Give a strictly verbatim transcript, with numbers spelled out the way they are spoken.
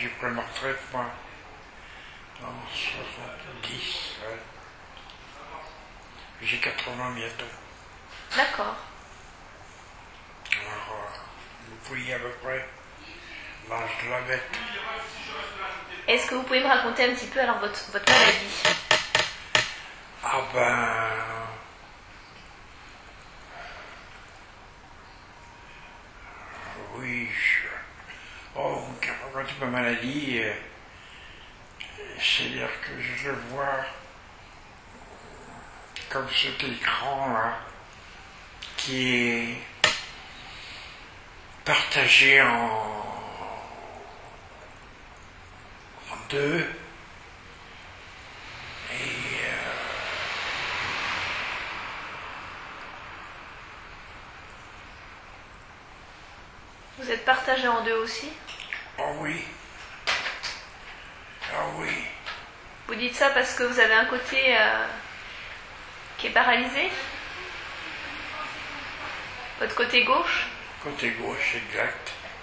j'ai pris ma retraite, moi, en soixante-dix. Ouais. J'ai quatre-vingts bientôt. D'accord. Alors, euh, vous voyez à peu près l'âge de la bête. Est-ce que vous pouvez me raconter un petit peu alors votre, votre maladie? Ah ben... Oui, je... Oh, quand tu ma maladie, euh, c'est-à-dire que je le vois comme cet écran-là, qui est partagé en, en deux. Et euh, Vous êtes partagé en deux aussi? oh oui. Ah oui. Vous dites ça parce que vous avez un côté euh, qui est paralysé? Votre côté gauche? Côté gauche, exact.